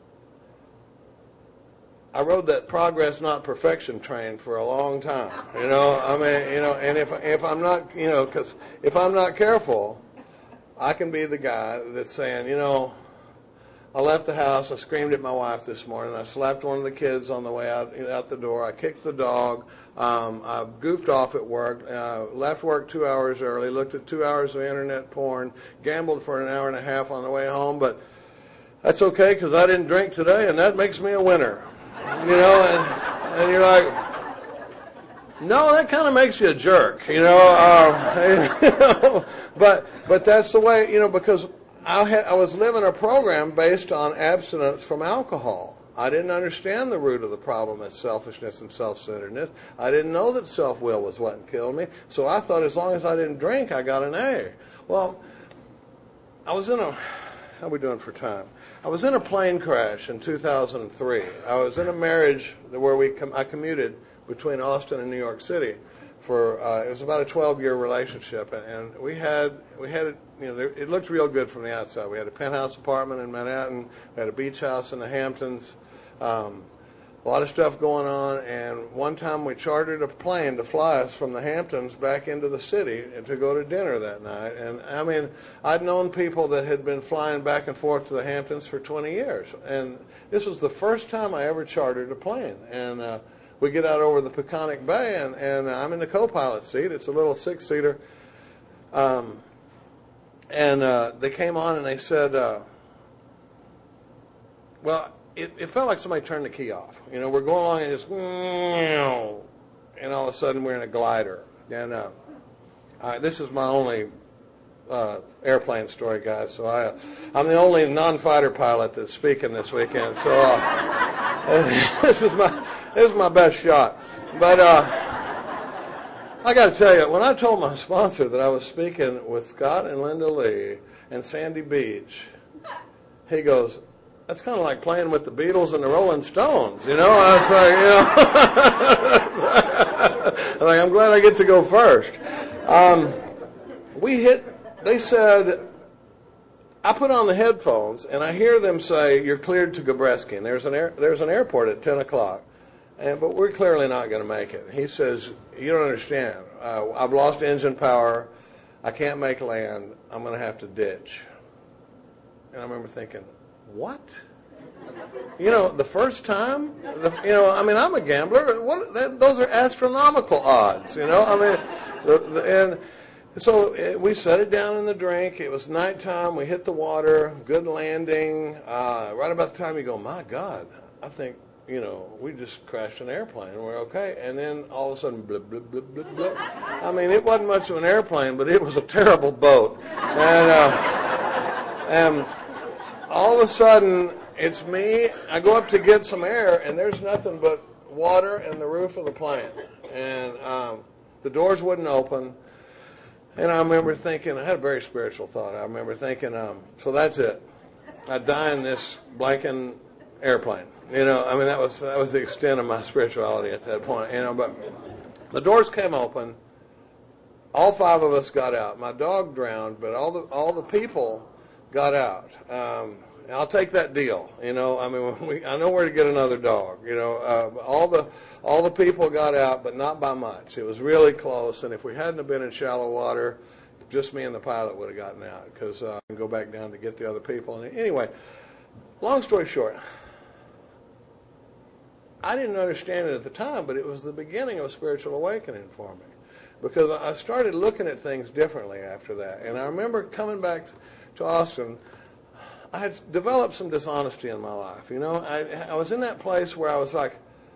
I rode that progress, not perfection train for a long time. You know, I mean, you know, and if if I'm not, you know, because if I'm not careful, I can be the guy that's saying, you know, I left the house, I screamed at my wife this morning, I slapped one of the kids on the way out out the door, I kicked the dog, um, I goofed off at work, uh, left work two hours early, looked at two hours of internet porn, gambled for an hour and a half on the way home, but that's okay because I didn't drink today, and that makes me a winner. You know, and, and you're like, no, that kind of makes you a jerk, you know. Um, you know but but that's the way, you know, because I, had, I was living a program based on abstinence from alcohol. I didn't understand the root of the problem as selfishness and self-centeredness. I didn't know that self-will was what killed me. So I thought as long as I didn't drink, I got an A. Well, I was in a, how are we doing for time? I was in a plane crash in two thousand three. I was in a marriage where we com- I commuted between Austin and New York City for uh, it was about a twelve-year relationship, and, and we had we had you know it looked real good from the outside. We had a penthouse apartment in Manhattan, we had a beach house in the Hamptons, um, a lot of stuff going on. And one time we chartered a plane to fly us from the Hamptons back into the city to go to dinner that night. And I mean, I'd known people that had been flying back and forth to the Hamptons for twenty years, and this was the first time I ever chartered a plane. And uh, we get out over the Peconic Bay, and, and I'm in the co-pilot seat. It's a little six-seater. Um, and uh, they came on and they said, uh, well, it, it felt like somebody turned the key off. You know, we're going along and just, and all of a sudden we're in a glider. And uh, uh, this is my only uh, airplane story, guys. So I, I'm the only non-fighter pilot that's speaking this weekend. So uh, this is my... This is my best shot. But uh, I got to tell you, when I told my sponsor that I was speaking with Scott and Linda Lee and Sandy Beach, he goes, that's kind of like playing with the Beatles and the Rolling Stones, you know? I was like, you know, I'm, like, I'm glad I get to go first. Um, we hit, they said, I put on the headphones and I hear them say, you're cleared to Gabreski, and there's an air, there's an airport at ten o'clock. And, but we're clearly not going to make it. He says, you don't understand. Uh, I've lost engine power. I can't make land. I'm going to have to ditch. And I remember thinking, what? You know, the first time? The, you know, I mean, I'm a gambler. What? That, those are astronomical odds, you know? I mean, the, the, and so it, we set it down in the drink. It was nighttime. We hit the water. Good landing. Uh, right about the time you go, my God, I think, you know, we just crashed an airplane and we're okay. And then all of a sudden, blip, blip, blip, blip, blip. I mean, it wasn't much of an airplane, but it was a terrible boat. And, uh, and all of a sudden, it's me. I go up to get some air, and there's nothing but water and the roof of the plane. And um, the doors wouldn't open. And I remember thinking, I had a very spiritual thought. I remember thinking, um, so that's it. I die in this blanking airplane. You know, I mean, that was that was the extent of my spirituality at that point. You know, but the doors came open. All five of us got out. My dog drowned, but all the all the people got out. Um, I'll take that deal. You know, I mean, we, I know where to get another dog. You know, uh, all the all the people got out, but not by much. It was really close, and if we hadn't have been in shallow water, just me and the pilot would have gotten out because uh, I can go back down to get the other people. And anyway, long story short, I didn't understand it at the time, but it was the beginning of a spiritual awakening for me because I started looking at things differently after that. And I remember coming back to Austin. I had developed some dishonesty in my life. You know, I, I was in that place where I was like,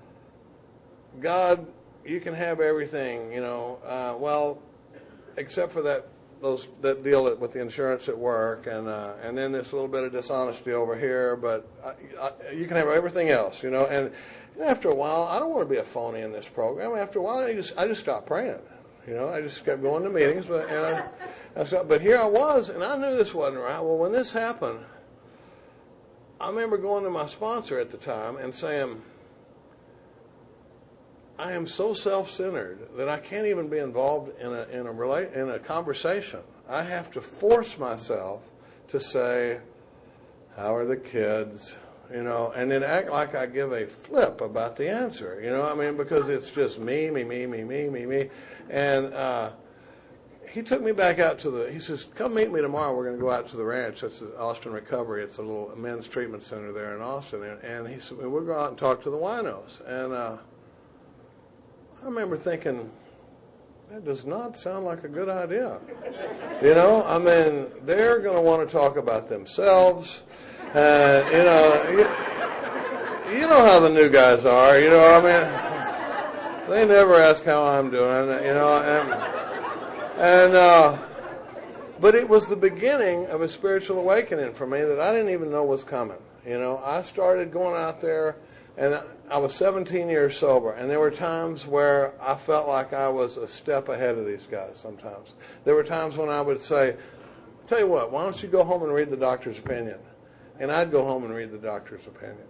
God, you can have everything, you know, uh, well, except for that those that deal with the insurance at work, and uh, and then this little bit of dishonesty over here, but I, I, you can have everything else, you know. And after a while, I don't want to be a phony in this program. After a while, I just I just stopped praying, you know. I just kept going to meetings, but and I, I stopped, but here I was, and I knew this wasn't right. Well, when this happened, I remember going to my sponsor at the time and saying, I am so self-centered that I can't even be involved in a in a relate in a conversation. I have to force myself to say, "How are the kids?" You know, and then act like I give a flip about the answer. You know, I mean, because it's just me, me, me, me, me, me, me, and. Uh, He took me back out to the, he says, come meet me tomorrow. We're going to go out to the ranch. That's Austin Recovery. It's a little men's treatment center there in Austin. And, and he said, we'll go out and talk to the winos. And uh, I remember thinking, that does not sound like a good idea. You know, I mean, they're going to want to talk about themselves. Uh, you know, you, you know how the new guys are. You know, I mean, they never ask how I'm doing, you know, and... And, uh, but it was the beginning of a spiritual awakening for me that I didn't even know was coming. You know, I started going out there, and I was seventeen years sober, and there were times where I felt like I was a step ahead of these guys sometimes. There were times when I would say, tell you what, why don't you go home and read the doctor's opinion? And I'd go home and read the doctor's opinion.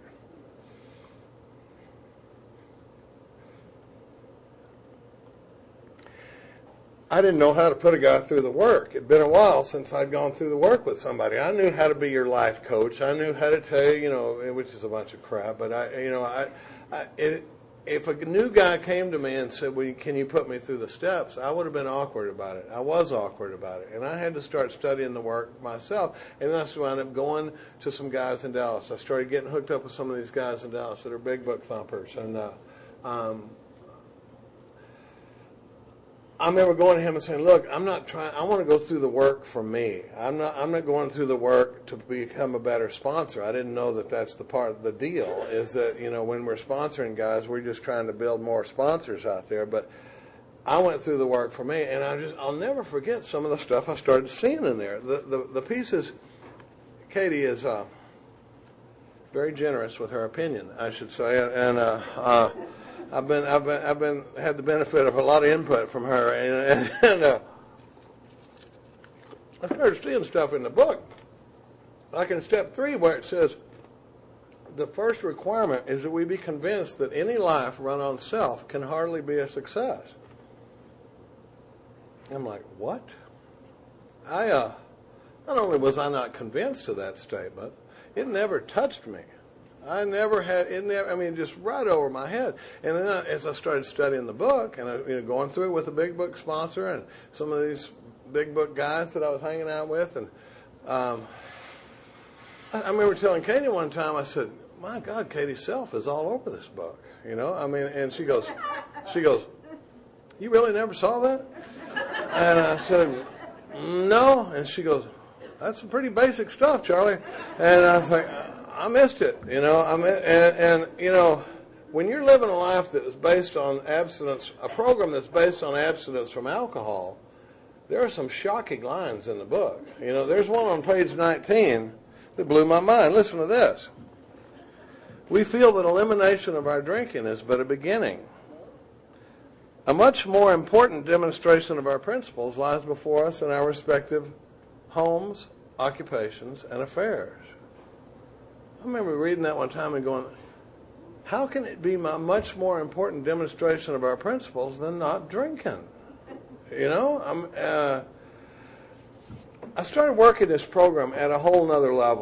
I didn't know how to put a guy through the work. It'd been a while since I'd gone through the work with somebody. I knew how to be your life coach. I knew how to tell you, you know, which is a bunch of crap. But I, you know, I, I it, if a new guy came to me and said, "Well, can you put me through the steps?" I would have been awkward about it. I was awkward about it, and I had to start studying the work myself. And then I wound up going to some guys in Dallas. I started getting hooked up with some of these guys in Dallas that are big book thumpers, and. Uh, um, I remember going to him and saying, "Look, I'm not trying. I want to go through the work for me. I'm not. I'm not going through the work to become a better sponsor. I didn't know that that's the part of the deal. Is that you know when we're sponsoring guys, we're just trying to build more sponsors out there. But I went through the work for me, and I just I'll never forget some of the stuff I started seeing in there. The the, the pieces. Katie is uh, very generous with her opinion, I should say, and." Uh, uh, I've been, I've been, I've been, had the benefit of a lot of input from her, and, and, and uh, I started seeing stuff in the book, like in step three, where it says the first requirement is that we be convinced that any life run on self can hardly be a success. I'm like, what? I, uh, not only was I not convinced of that statement, it never touched me. I never had it. Never. I mean, just right over my head. And then I, as I started studying the book and I, you know, going through it with a big book sponsor and some of these big book guys that I was hanging out with, and um, I, I remember telling Katie one time. I said, "My God, Katie Self is all over this book." You know, I mean, and she goes, she goes, "You really never saw that?" And I said, "No." And she goes, "That's some pretty basic stuff, Charlie." And I was like, I missed it, you know. I mean, and, and you know, when you're living a life that is based on abstinence, a program that's based on abstinence from alcohol, there are some shocking lines in the book. You know, there's one on page nineteen that blew my mind. Listen to this. We feel that elimination of our drinking is but a beginning. A much more important demonstration of our principles lies before us in our respective homes, occupations, and affairs. I remember reading that one time and going, how can it be a much more important demonstration of our principles than not drinking? You know, I'm, uh, I started working this program at a whole nother level.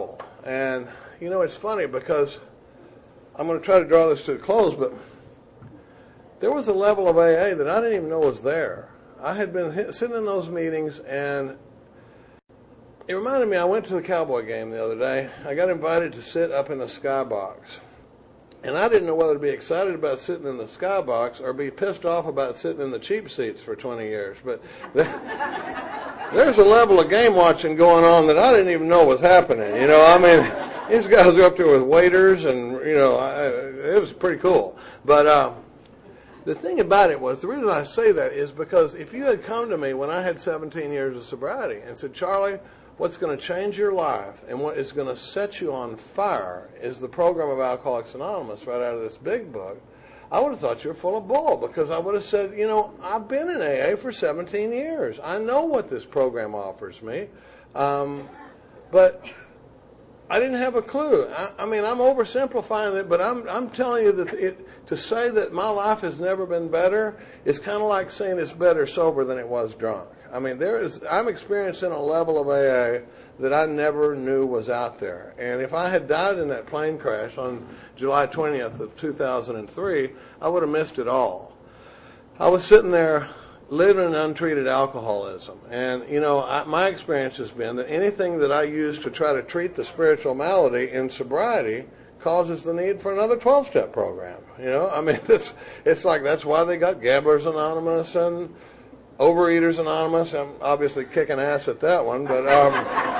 And, you know, it's funny because I'm going to try to draw this to a close, but there was a level of A A that I didn't even know was there. I had been sitting in those meetings, and it reminded me, I went to the Cowboy game the other day. I got invited to sit up in the skybox. And I didn't know whether to be excited about sitting in the skybox or be pissed off about sitting in the cheap seats for twenty years. But there's a level of game watching going on that I didn't even know was happening. You know, I mean, these guys are up there with waiters, and, you know, I, it was pretty cool. But uh, the thing about it was, the reason I say that is because if you had come to me when I had seventeen years of sobriety and said, Charlie, what's going to change your life and what is going to set you on fire is the program of Alcoholics Anonymous right out of this big book, I would have thought you were full of bull, because I would have said, you know, I've been in A A for seventeen years. I know what this program offers me. Um, but I didn't have a clue. I, I mean, I'm oversimplifying it, but I'm I'm telling you that it, to say that my life has never been better is kind of like saying it's better sober than it was drunk. I mean, there is. I'm experiencing a level of A A that I never knew was out there. And if I had died in that plane crash on July twentieth of two thousand three, I would have missed it all. I was sitting there living in untreated alcoholism. And, you know, I, my experience has been that anything that I use to try to treat the spiritual malady in sobriety causes the need for another twelve-step program. You know, I mean, it's, it's like that's why they got Gamblers Anonymous and Overeaters Anonymous. I'm obviously kicking ass at that one, but um,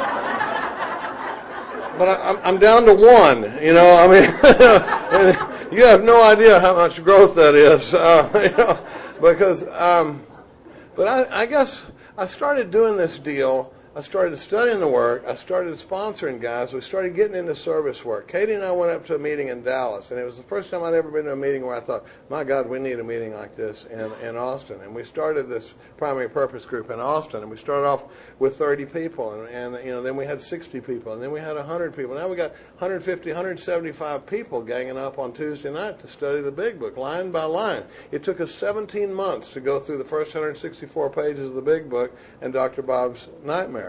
but I, I'm, I'm down to one. You know, I mean, you have no idea how much growth that is. Uh, you know, because, um, but I, I guess I started doing this deal. I started studying the work. I started sponsoring guys. We started getting into service work. Katie and I went up to a meeting in Dallas, and it was the first time I'd ever been to a meeting where I thought, my God, we need a meeting like this in, in Austin. And we started this primary purpose group in Austin, and we started off with thirty people, and, and you know, then we had sixty people, and then we had one hundred people. Now we got one hundred fifty, one hundred seventy-five people ganging up on Tuesday night to study the big book, line by line. It took us seventeen months to go through the first one hundred sixty-four pages of the big book and Doctor Bob's Nightmare.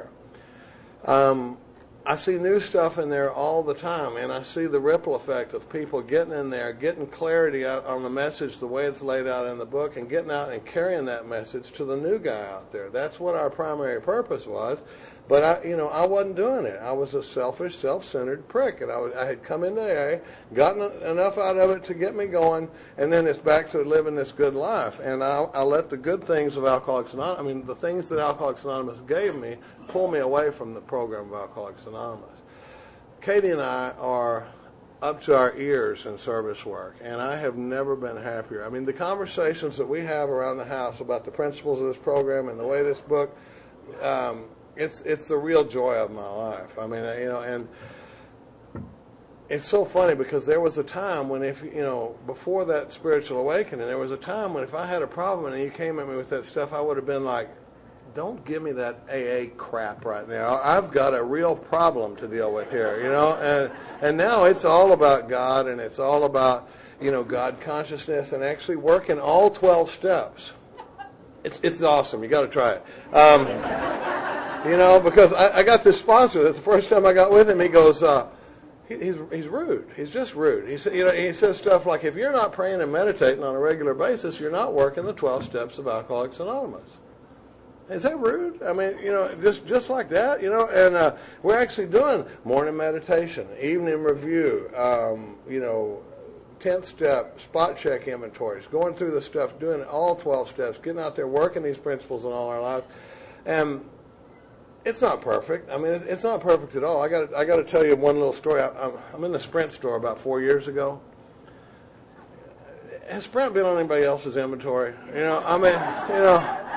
Um, I see new stuff in there all the time, and I see the ripple effect of people getting in there, getting clarity out on the message the way it's laid out in the book, and getting out and carrying that message to the new guy out there. That's what our primary purpose was. But I, you know, I wasn't doing it. I was a selfish, self-centered prick, and I, was, I had come into A A, gotten enough out of it to get me going, and then it's back to living this good life. And I, I let the good things of Alcoholics Anonymous, I mean, the things that Alcoholics Anonymous gave me, pull me away from the program of Alcoholics Anonymous. Katie and I are up to our ears in service work, and I have never been happier. I mean, the conversations that we have around the house about the principles of this program and the way this book, um, It's it's the real joy of my life. I mean, you know, and it's so funny because there was a time when if, you know, before that spiritual awakening, there was a time when if I had a problem and you came at me with that stuff, I would have been like, don't give me that A A crap right now. I've got a real problem to deal with here, you know. And and now it's all about God, and it's all about, you know, God consciousness and actually working all twelve steps. It's it's awesome. You got to try it. Um, You know, because I, I got this sponsor that the first time I got with him, he goes, uh, he, he's he's rude. He's just rude. He said, you know, he says stuff like, if you're not praying and meditating on a regular basis, you're not working the twelve steps of Alcoholics Anonymous. Is that rude? I mean, you know, just just like that, you know. And uh, we're actually doing morning meditation, evening review, um, you know, tenth step, spot check inventories, going through the stuff, doing all twelve steps, getting out there, working these principles in all our lives, and it's not perfect. I mean, it's, it's not perfect at all. I got I got to tell you one little story. I, I'm, I'm in the Sprint store about four years ago. Has Sprint been on anybody else's inventory? You know, I mean, you know,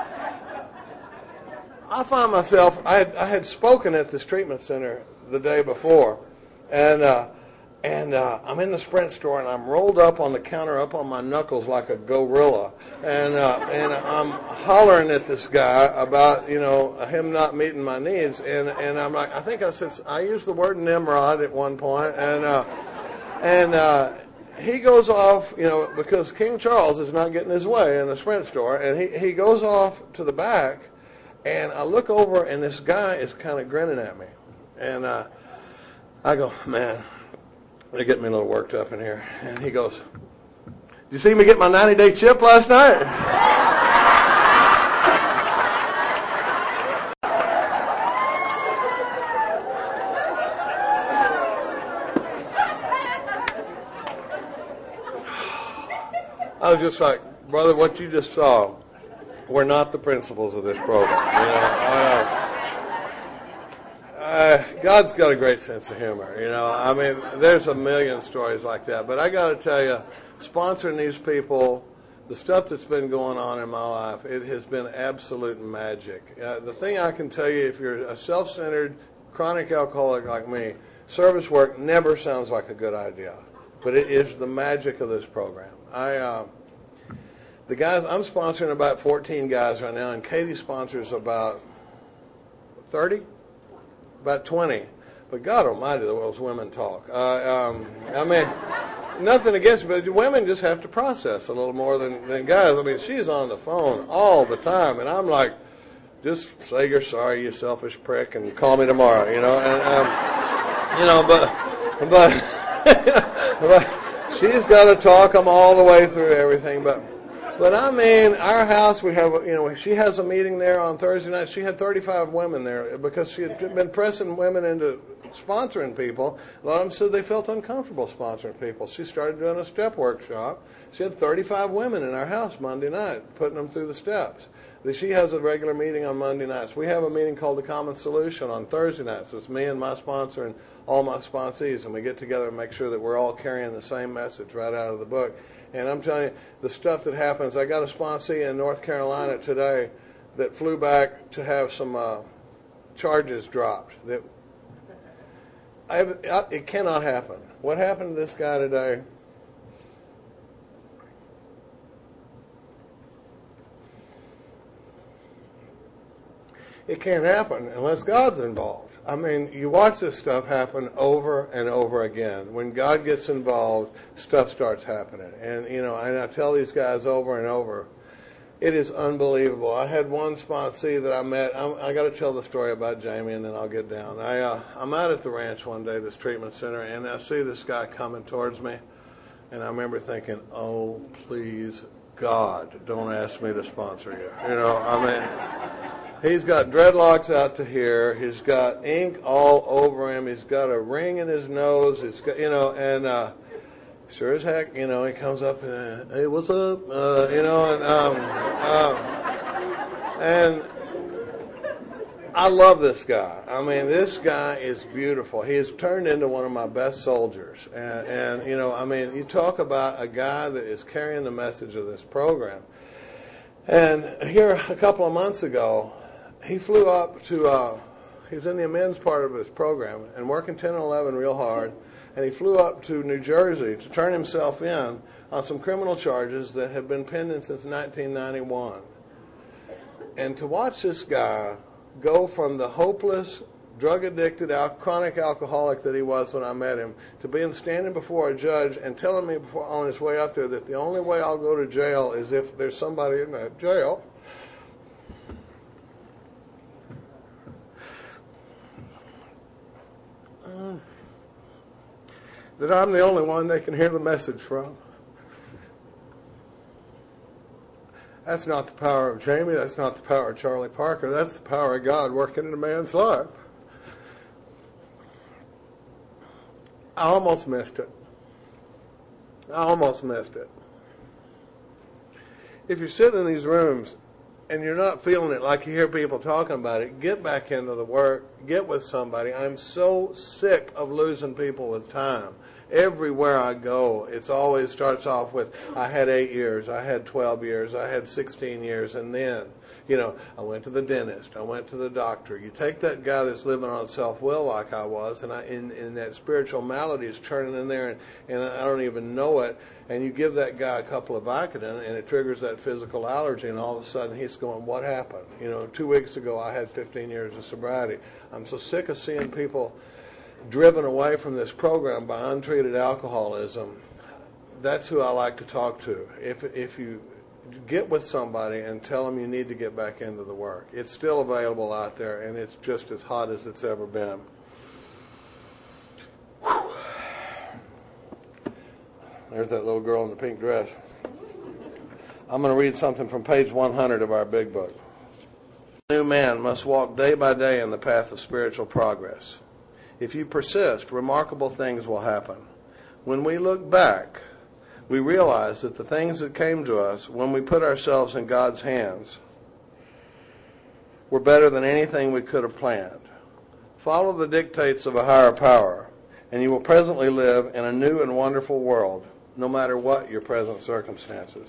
I find myself. I had, I had spoken at this treatment center the day before, and uh, and uh, I'm in the Sprint store, and I'm rolled up on the counter, up on my knuckles like a gorilla, and uh, and I'm hollering at this guy about, you know, him not meeting my needs, and and I'm like, I think I said I used the word Nimrod at one point, and uh, and uh, he goes off, you know, because King Charles is not getting his way in the Sprint store, and he he goes off to the back, and I look over, and this guy is kind of grinning at me, and uh, I go, man, they get me a little worked up in here. And he goes, did you see me get my ninety-day chip last night? I was just like, brother, what you just saw were not the principles of this program. You know, uh, uh, God's got a great sense of humor. You know, I mean, there's a million stories like that. But I got to tell you, sponsoring these people, the stuff that's been going on in my life, it has been absolute magic. Uh, the thing I can tell you, if you're a self-centered, chronic alcoholic like me, service work never sounds like a good idea. But it is the magic of this program. I, uh, the guys, I'm sponsoring about fourteen guys right now, and Katie sponsors about thirty, about twenty. But God Almighty, the world's women talk. Uh, um, I mean, nothing against it, but women just have to process a little more than, than guys. I mean, she's on the phone all the time, and I'm like, just say you're sorry, you selfish prick, and call me tomorrow, you know. And um, you know, but but. But she's got to talk them all the way through everything. But, but I mean, our house, we have, you know, she has a meeting there on Thursday night. She had thirty-five women there because she had been pressing women into sponsoring people. A lot of them said they felt uncomfortable sponsoring people. She started doing a step workshop. She had thirty-five women in our house Monday night, putting them through the steps. She has a regular meeting on Monday nights. We have a meeting called The Common Solution on Thursday nights. So it's me and my sponsor and all my sponsees, and we get together and make sure that we're all carrying the same message right out of the book. And I'm telling you, the stuff that happens, I got a sponsee in North Carolina today that flew back to have some uh, charges dropped. That I, I, it cannot happen. What happened to this guy today? It can't happen unless God's involved. I mean, you watch this stuff happen over and over again. When God gets involved, stuff starts happening. And, you know, and I tell these guys over and over, it is unbelievable. I had one sponsee that I met. I'm, I got to tell the story about Jamie, and then I'll get down. I, uh, I'm out at the ranch one day, this treatment center, and I see this guy coming towards me. And I remember thinking, oh, please, God, don't ask me to sponsor you. You know, I mean... He's got dreadlocks out to here. He's got ink all over him. He's got a ring in his nose. He's got, you know, and uh, sure as heck, you know, he comes up and, hey, what's up? Uh, you know, and um, um, and I love this guy. I mean, this guy is beautiful. He has turned into one of my best soldiers. And, and you know, I mean, you talk about a guy that is carrying the message of this program. And here a couple of months ago, he flew up to, uh, he was in the amends part of his program and working ten and eleven real hard, and he flew up to New Jersey to turn himself in on some criminal charges that have been pending since nineteen ninety-one. And to watch this guy go from the hopeless, drug-addicted, al- chronic alcoholic that he was when I met him, to being standing before a judge and telling me before, on his way up there that the only way I'll go to jail is if there's somebody in that jail uh, that I'm the only one they can hear the message from. That's not the power of Jamie. That's not the power of Charlie Parker. That's the power of God working in a man's life. I almost missed it. I almost missed it. If you're sitting in these rooms and you're not feeling it like you hear people talking about it, get back into the work. Get with somebody. I'm so sick of losing people with time. Everywhere I go, it's always starts off with, I had eight years, I had twelve years, I had sixteen years, and then, you know, I went to the dentist, I went to the doctor. You take that guy that's living on self-will like I was, and I, in, in that spiritual malady is turning in there, and, and I don't even know it, and you give that guy a couple of Vicodin, and it triggers that physical allergy, and all of a sudden he's going, what happened? You know, two weeks ago I had fifteen years of sobriety. I'm so sick of seeing people driven away from this program by untreated alcoholism. That's who I like to talk to. If if you get with somebody and tell them you need to get back into the work, it's still available out there, and it's just as hot as it's ever been. There's that little girl in the pink dress. I'm going to read something from page one hundred of our big book. A new man must walk day by day in the path of spiritual progress. If you persist, remarkable things will happen. When we look back, we realize that the things that came to us when we put ourselves in God's hands were better than anything we could have planned. Follow the dictates of a higher power, and you will presently live in a new and wonderful world, no matter what your present circumstances.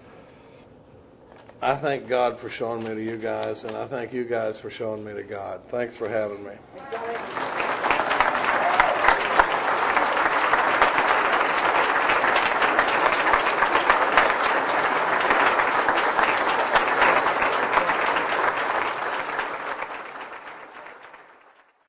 I thank God for showing me to you guys, and I thank you guys for showing me to God. Thanks for having me.